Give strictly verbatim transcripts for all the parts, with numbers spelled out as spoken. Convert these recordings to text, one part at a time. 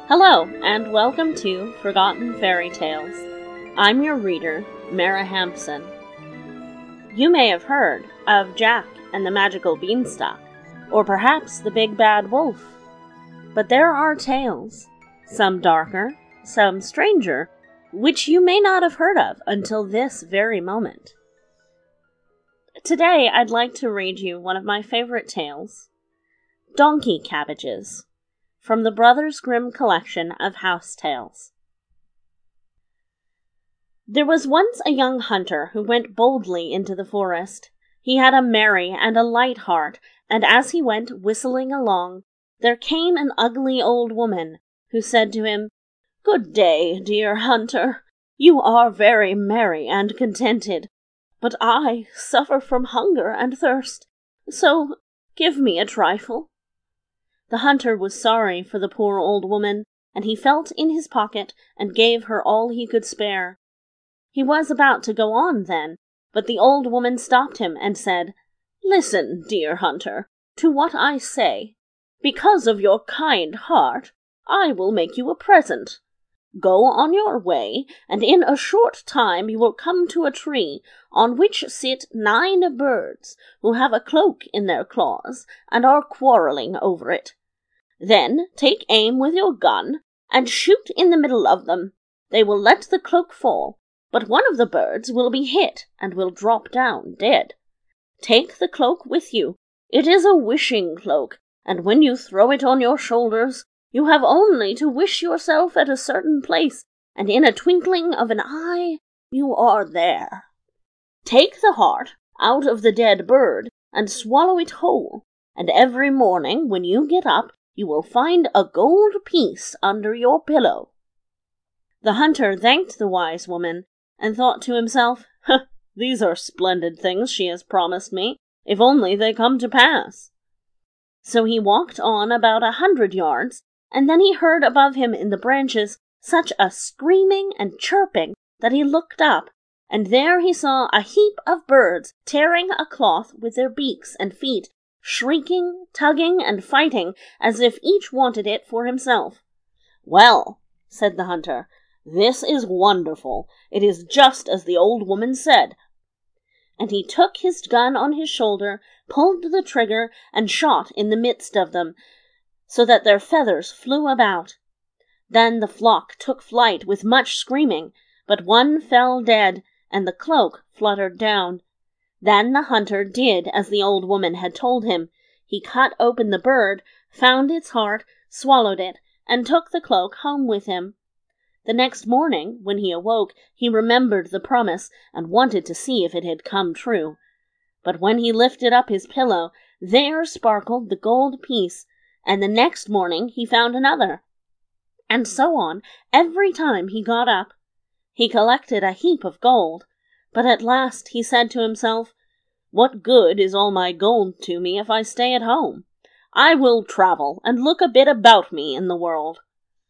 Hello, and welcome to Forgotten Fairy Tales. I'm your reader, Mara Hampson. You may have heard of Jack and the Magical Beanstalk, or perhaps the Big Bad Wolf. But there are tales, some darker, some stranger, which you may not have heard of until this very moment. Today I'd like to read you one of my favorite tales, Donkey Cabbages, from the Brothers Grimm collection of house tales. There was once a young hunter who went boldly into the forest. He had a merry and a light heart, and as he went whistling along, there came an ugly old woman, who said to him, "Good day, dear hunter. You are very merry and contented, but I suffer from hunger and thirst, so give me a trifle." The hunter was sorry for the poor old woman, and he felt in his pocket and gave her all he could spare. He was about to go on then, but the old woman stopped him and said, "Listen, dear hunter, to what I say. Because of your kind heart, I will make you a present. Go on your way, and in a short time you will come to a tree on which sit nine birds who have a cloak in their claws and are quarreling over it. Then take aim with your gun and shoot in the middle of them. They will let the cloak fall, but one of the birds will be hit and will drop down dead. Take the cloak with you. It is a wishing cloak, and when you throw it on your shoulders, you have only to wish yourself at a certain place, and in a twinkling of an eye you are there. Take the heart out of the dead bird and swallow it whole, and every morning when you get up you will find a gold piece under your pillow." The hunter thanked the wise woman, and thought to himself, "Huh, these are splendid things she has promised me, if only they come to pass." So he walked on about a hundred yards, and then he heard above him in the branches such a screaming and chirping that he looked up, and there he saw a heap of birds tearing a cloth with their beaks and feet, shrieking, tugging, and fighting as if each wanted it for himself. "Well," said the hunter, "this is wonderful. It is just as the old woman said." And he took his gun on his shoulder, pulled the trigger, and shot in the midst of them, so that their feathers flew about. Then the flock took flight with much screaming, but one fell dead, and the cloak fluttered down. Then the hunter did as the old woman had told him. He cut open the bird, found its heart, swallowed it, and took the cloak home with him. The next morning, when he awoke, he remembered the promise, and wanted to see if it had come true. But when he lifted up his pillow, there sparkled the gold piece, and the next morning he found another. And so on, every time he got up. He collected a heap of gold, but at last he said to himself, "What good is all my gold to me if I stay at home? I will travel and look a bit about me in the world."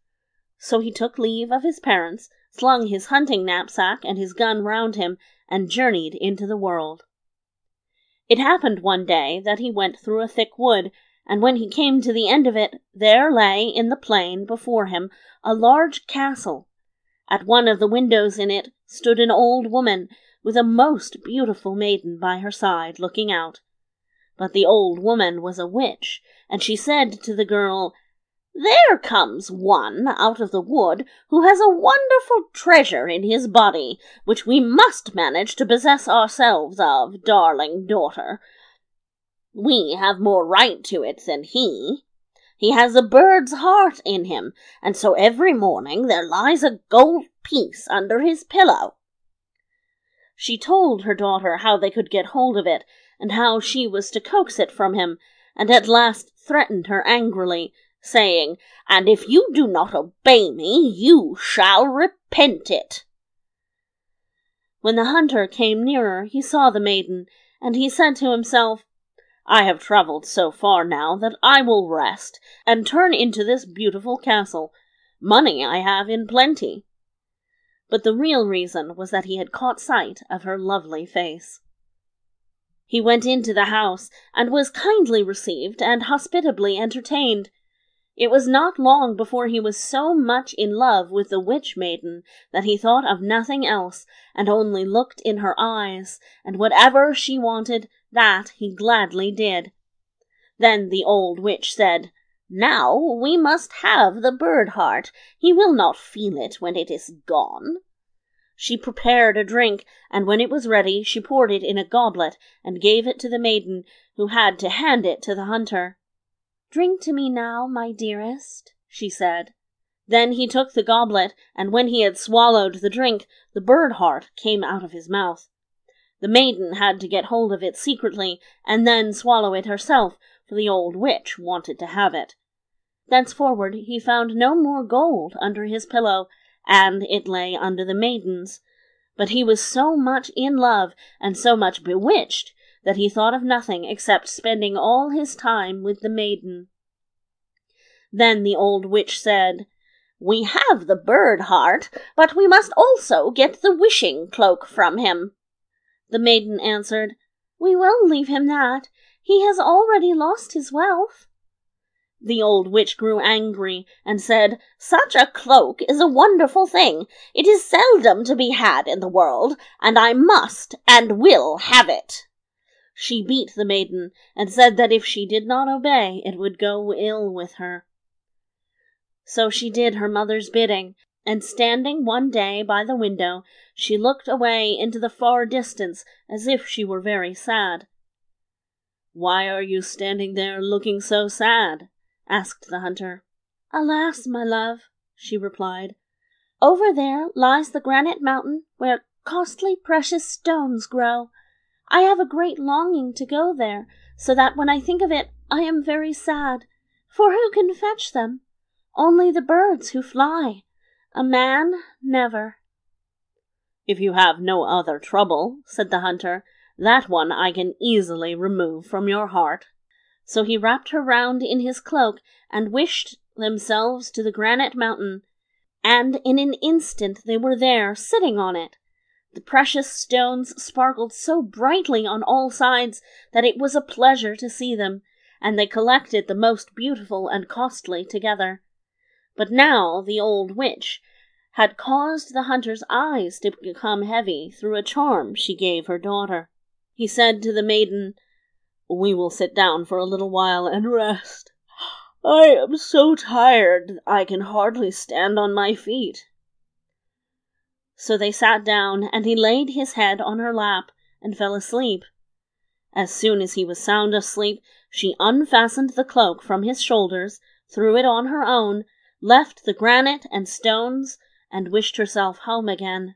So he took leave of his parents, slung his hunting knapsack and his gun round him, and journeyed into the world. It happened one day that he went through a thick wood, and when he came to the end of it, there lay in the plain before him a large castle. At one of the windows in it stood an old woman, with a most beautiful maiden by her side, looking out. But the old woman was a witch, and she said to the girl, "There comes one out of the wood who has a wonderful treasure in his body, which we must manage to possess ourselves of, darling daughter. We have more right to it than he. He has a bird's heart in him, and so every morning there lies a gold piece under his pillow." She told her daughter how they could get hold of it, and how she was to coax it from him, and at last threatened her angrily, saying, "And if you do not obey me, you shall repent it." When the hunter came nearer, he saw the maiden, and he said to himself, "I have travelled so far now that I will rest, and turn into this beautiful castle. Money I have in plenty." But the real reason was that he had caught sight of her lovely face. He went into the house, and was kindly received and hospitably entertained. It was not long before he was so much in love with the witch maiden that he thought of nothing else, and only looked in her eyes, and whatever she wanted, that he gladly did. Then the old witch said, "Now we must have the bird heart. He will not feel it when it is gone." She prepared a drink, and when it was ready she poured it in a goblet and gave it to the maiden, who had to hand it to the hunter. "Drink to me now, my dearest," she said. Then he took the goblet, and when he had swallowed the drink, the bird heart came out of his mouth. The maiden had to get hold of it secretly, and then swallow it herself, for the old witch wanted to have it. Thenceforward he found no more gold under his pillow, and it lay under the maiden's. But he was so much in love, and so much bewitched, that he thought of nothing except spending all his time with the maiden. Then the old witch said, "We have the bird heart, but we must also get the wishing cloak from him." The maiden answered, "We will leave him that. He has already lost his wealth." The old witch grew angry and said, "Such a cloak is a wonderful thing. It is seldom to be had in the world, and I must and will have it." She beat the maiden, and said that if she did not obey, it would go ill with her. So she did her mother's bidding, and standing one day by the window, she looked away into the far distance as if she were very sad. "Why are you standing there looking so sad?" asked the hunter. "Alas, my love," she replied, "over there lies the granite mountain where costly precious stones grow. I have a great longing to go there, so that when I think of it I am very sad. For who can fetch them? Only the birds who fly. A man, never." "If you have no other trouble," said the hunter, "that one I can easily remove from your heart." So he wrapped her round in his cloak, and wished themselves to the granite mountain, and in an instant they were there, sitting on it. The precious stones sparkled so brightly on all sides that it was a pleasure to see them, and they collected the most beautiful and costly together. But now the old witch had caused the hunter's eyes to become heavy through a charm she gave her daughter. He said to the maiden, "We will sit down for a little while and rest. I am so tired I can hardly stand on my feet." So they sat down, and he laid his head on her lap and fell asleep. As soon as he was sound asleep, she unfastened the cloak from his shoulders, threw it on her own, left the granite and stones, and wished herself home again.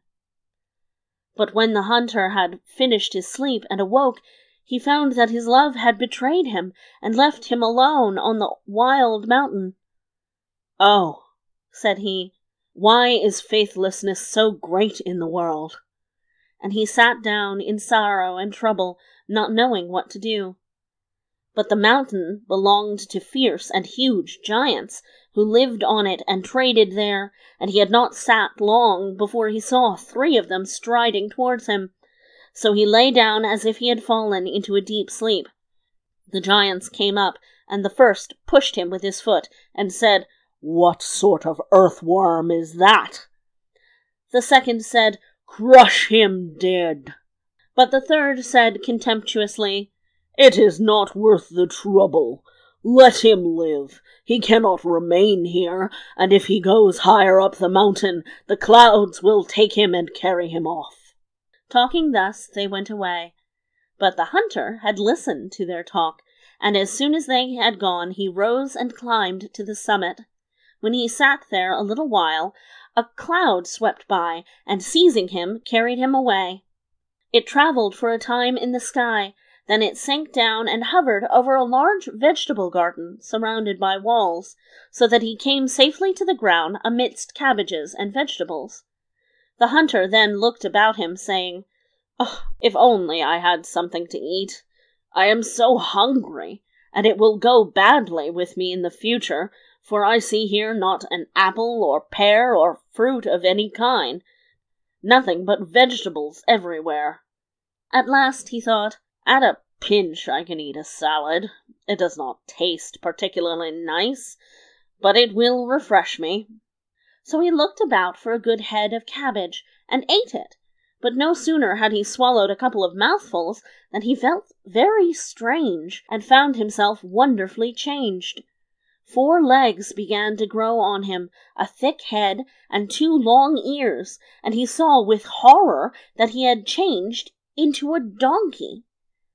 But when the hunter had finished his sleep and awoke, he found that his love had betrayed him and left him alone on the wild mountain. "Oh," said he, "why is faithlessness so great in the world?" And he sat down in sorrow and trouble, not knowing what to do. But the mountain belonged to fierce and huge giants, who lived on it and traded there, and he had not sat long before he saw three of them striding towards him. So he lay down as if he had fallen into a deep sleep. The giants came up, and the first pushed him with his foot, and said, "What sort of earthworm is that?" The second said, "Crush him dead." But the third said contemptuously, "It is not worth the trouble. Let him live. He cannot remain here, and if he goes higher up the mountain, the clouds will take him and carry him off." Talking thus, they went away. But the hunter had listened to their talk, and as soon as they had gone, he rose and climbed to the summit. When he sat there a little while, a cloud swept by, and seizing him, carried him away. It travelled for a time in the sky, then it sank down and hovered over a large vegetable garden surrounded by walls, so that he came safely to the ground amidst cabbages and vegetables. The hunter then looked about him, saying, "Oh, if only I had something to eat! I am so hungry, and it will go badly with me in the future, for I see here not an apple or pear or fruit of any kind, nothing but vegetables everywhere." At last he thought, "At a pinch I can eat a salad. It does not taste particularly nice, but it will refresh me." So he looked about for a good head of cabbage, and ate it. But no sooner had he swallowed a couple of mouthfuls than he felt very strange, and found himself wonderfully changed. Four legs began to grow on him, a thick head, and two long ears, and he saw with horror that he had changed into a donkey.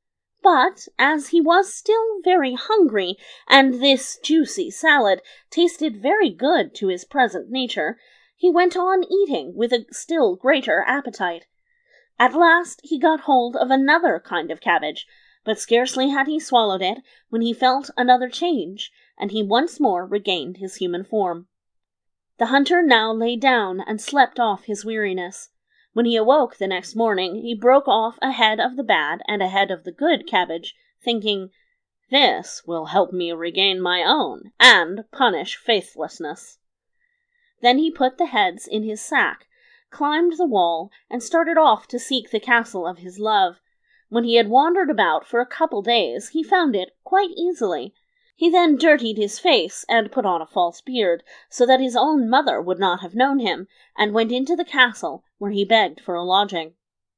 But as he was still very hungry, and this juicy salad tasted very good to his present nature, he went on eating with a still greater appetite. At last he got hold of another kind of cabbage, but scarcely had he swallowed it when he felt another change, and he once more regained his human form. The hunter now lay down and slept off his weariness. When he awoke the next morning, he broke off a head of the bad and a head of the good cabbage, thinking, "This will help me regain my own, and punish faithlessness." Then he put the heads in his sack, climbed the wall, and started off to seek the castle of his love. When he had wandered about for a couple days, he found it quite easily. He then dirtied his face and put on a false beard, so that his own mother would not have known him, and went into the castle, where he begged for a lodging.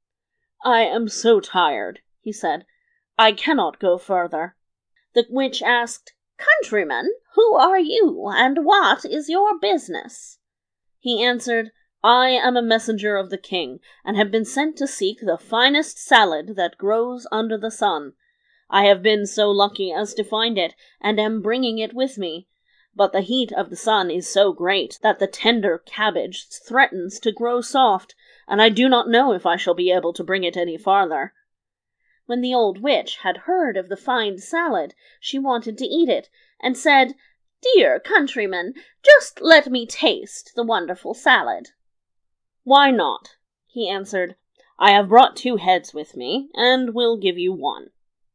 "I am so tired," he said, "I cannot go further." The witch asked, "Countryman, who are you, and what is your business?" He answered, "I am a messenger of the king, and have been sent to seek the finest salad that grows under the sun. I have been so lucky as to find it, and am bringing it with me. But the heat of the sun is so great that the tender cabbage threatens to grow soft, and I do not know if I shall be able to bring it any farther." When the old witch had heard of the fine salad, she wanted to eat it, and said, "Dear countryman, just let me taste the wonderful salad." "Why not?" he answered. "I have brought two heads with me, and will give you one."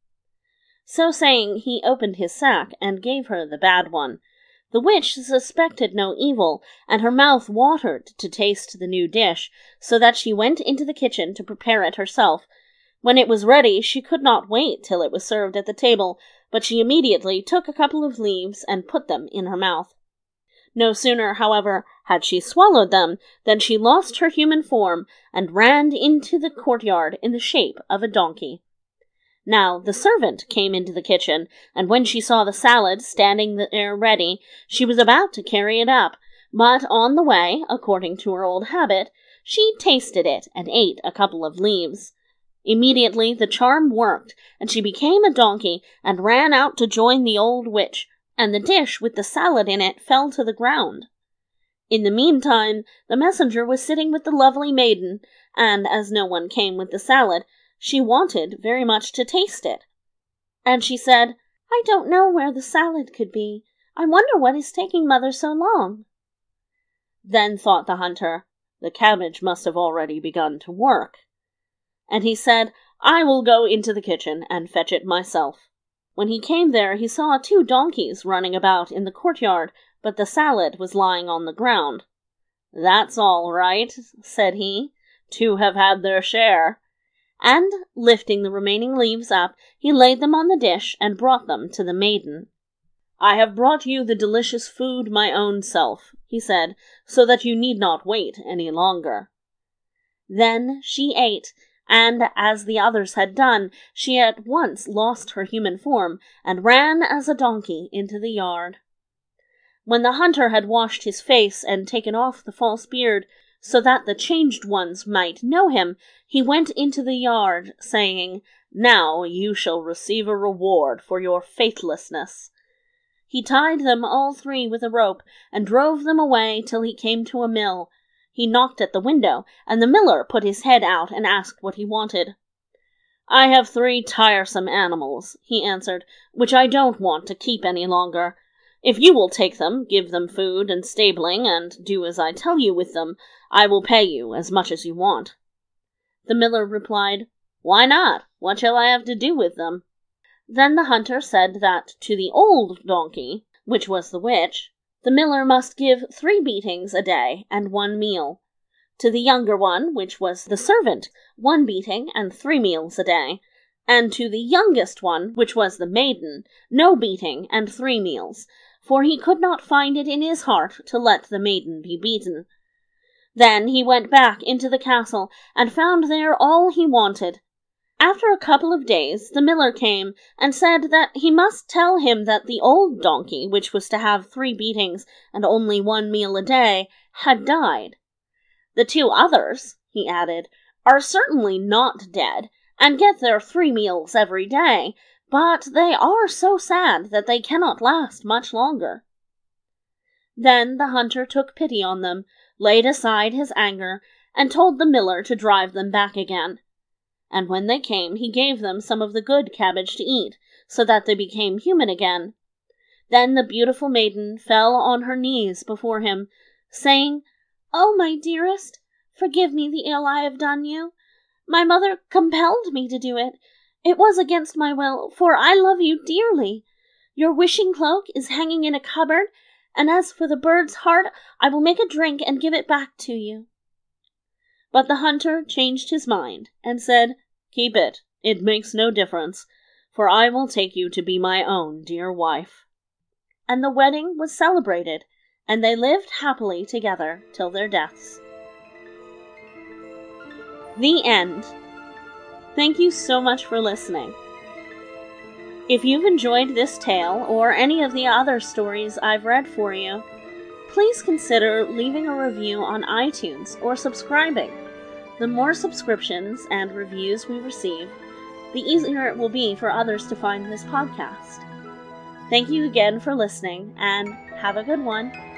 So saying, he opened his sack and gave her the bad one. The witch suspected no evil, and her mouth watered to taste the new dish, so that she went into the kitchen to prepare it herself. When it was ready, she could not wait till it was served at the table, but she immediately took a couple of leaves and put them in her mouth. No sooner, however, had she swallowed them than she lost her human form and ran into the courtyard in the shape of a donkey. Now the servant came into the kitchen, and when she saw the salad standing there ready, she was about to carry it up, but on the way, according to her old habit, she tasted it and ate a couple of leaves. Immediately the charm worked, and she became a donkey and ran out to join the old witch, and the dish with the salad in it fell to the ground. In the meantime, the messenger was sitting with the lovely maiden, and as no one came with the salad, she wanted very much to taste it. And she said, "I don't know where the salad could be. I wonder what is taking mother so long." Then thought the hunter, "The cabbage must have already begun to work." And he said, "I will go into the kitchen and fetch it myself." When he came there, he saw two donkeys running about in the courtyard, but the salad was lying on the ground. "That's all right," said he. "Two have had their share." And, lifting the remaining leaves up, he laid them on the dish and brought them to the maiden. "I have brought you the delicious food my own self," he said, "so that you need not wait any longer." Then she ate, and, as the others had done, she at once lost her human form, and ran as a donkey into the yard. When the hunter had washed his face and taken off the false beard, so that the changed ones might know him, he went into the yard, saying, "Now you shall receive a reward for your faithlessness." He tied them all three with a rope, and drove them away till he came to a mill. He knocked at the window, and the miller put his head out and asked what he wanted. "I have three tiresome animals," he answered, "which I don't want to keep any longer. If you will take them, give them food and stabling, and do as I tell you with them, I will pay you as much as you want." The miller replied, "Why not? What shall I have to do with them?" Then the hunter said that to the old donkey, which was the witch, the miller must give three beatings a day and one meal. To the younger one, which was the servant, one beating and three meals a day. And to the youngest one, which was the maiden, no beating and three meals. for he could not find it in his heart to let the maiden be beaten. Then he went back into the castle, and found there all he wanted. After a couple of days, the miller came, and said that he must tell him that the old donkey, which was to have three beatings and only one meal a day, had died. The two others, he added, are certainly not dead, and get their three meals every day, but they are so sad that they cannot last much longer. Then the hunter took pity on them, laid aside his anger, and told the miller to drive them back again. And when they came, he gave them some of the good cabbage to eat, so that they became human again. Then the beautiful maiden fell on her knees before him, saying, "Oh, my dearest, forgive me the ill I have done you. My mother compelled me to do it. It was against my will, for I love you dearly. Your wishing cloak is hanging in a cupboard, and as for the bird's heart, I will make a drink and give it back to you." But the hunter changed his mind, and said, "Keep it, it makes no difference, for I will take you to be my own dear wife." And the wedding was celebrated, and they lived happily together till their deaths. The end. Thank you so much for listening. If you've enjoyed this tale, or any of the other stories I've read for you, please consider leaving a review on iTunes or subscribing. The more subscriptions and reviews we receive, the easier it will be for others to find this podcast. Thank you again for listening, and have a good one.